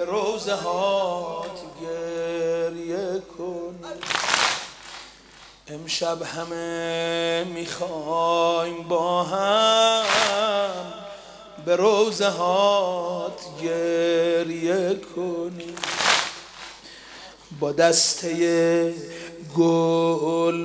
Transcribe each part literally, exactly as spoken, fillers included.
به روزه هات گریه کن. امشب همه میخوایم با هم به روزه هات گریه کنیم. با دسته گل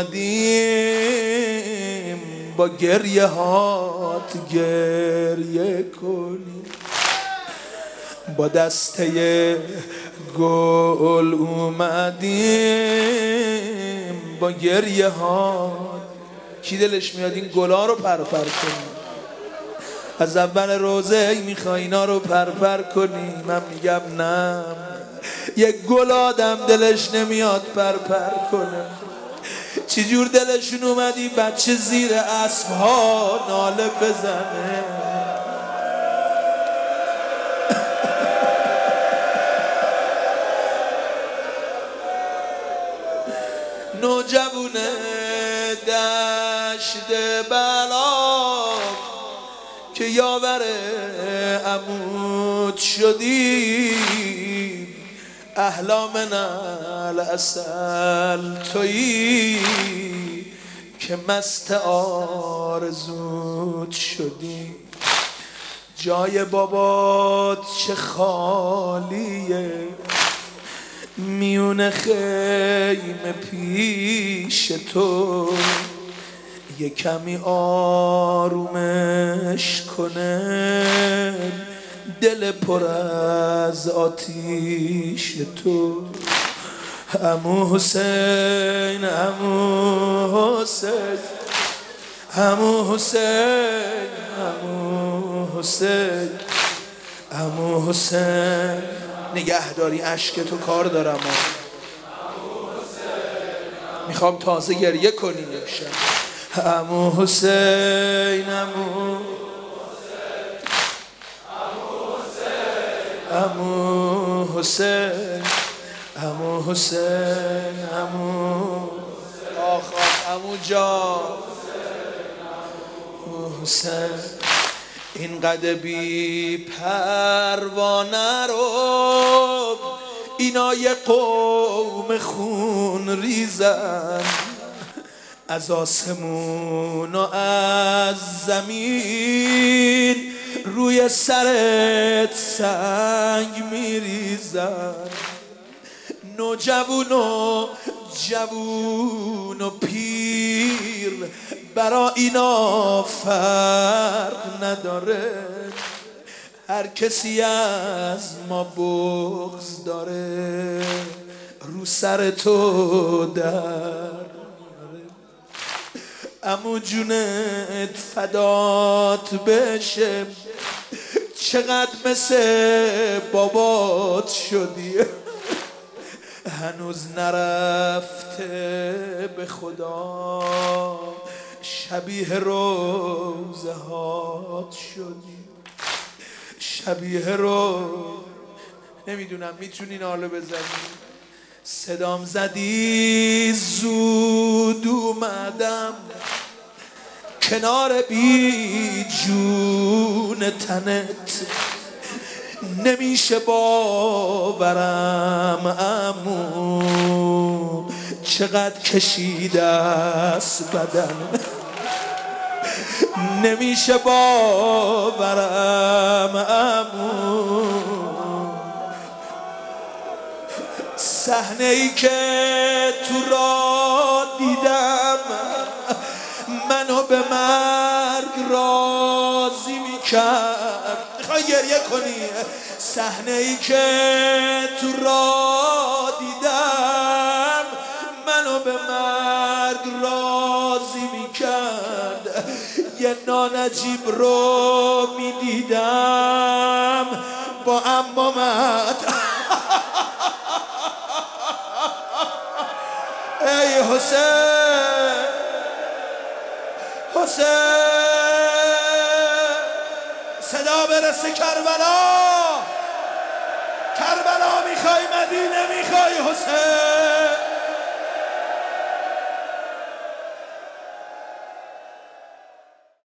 اومدیم با گریه هات گریه کنیم. با دسته گل اومدیم با گریه هات. کی دلش میاد این گلا رو پرپر کنیم؟ از اول روزه میخوای اینا رو پرپر کنی؟ من میگم نه، یک گل آدم دلش نمیاد پرپر کنه. چجور دلشون اومدی بچه زیر اسب ها ناله بزنه؟ نوجوونه دشت بلا که یاور عمود شدی، احلا من العسل تویی که مست آرزوت شدی. جای بابات چه خالیه، میونه خیمه پیش تو، یه کمی آرومش کنه دل پر از آتیش تو. عمو حسین عمو حسین عمو حسین عمو حسین عمو حسین نگهداری اشک تو کار دارم. میخوام تازه گریه کنی یک شب. عمو حسین عمو عمو حسین عمو حسین عمو آخ آخ عمو جان عمو حسین. اینقدر بی پروانه رو اینا یه قوم خون ریزن، از آسمون و از زمین روی سرت سنگ میریزن. نوجوون و جوون و پیر برا اینا فرق نداره، هر کسی از ما بغض داره رو سر تو در. عمو جونت فدات بشه، چقدر مثل بابات شدی، هنوز نرفته به خدا، شبیه روزه هات شدی، شبیه رو. نمیدونم میتونی ناله بزنی؟ صدام زدی زود اومدم کنار بی جون تنت، نمیشه باورم عمو چقدر کشیده است بدن، نمیشه باورم عمو. صحنه ای که تو را دیدم منو به مرگ راضی میکرد. میخوای گریه کنی؟ صحنه ای که تو را دیدم منو به مرگ راضی میکرد، یه نانجیب رو میدیدم با عمامت. ای حسین حسین صدا برسه کربلا، کربلا میخوای مدینه میخوای حسین.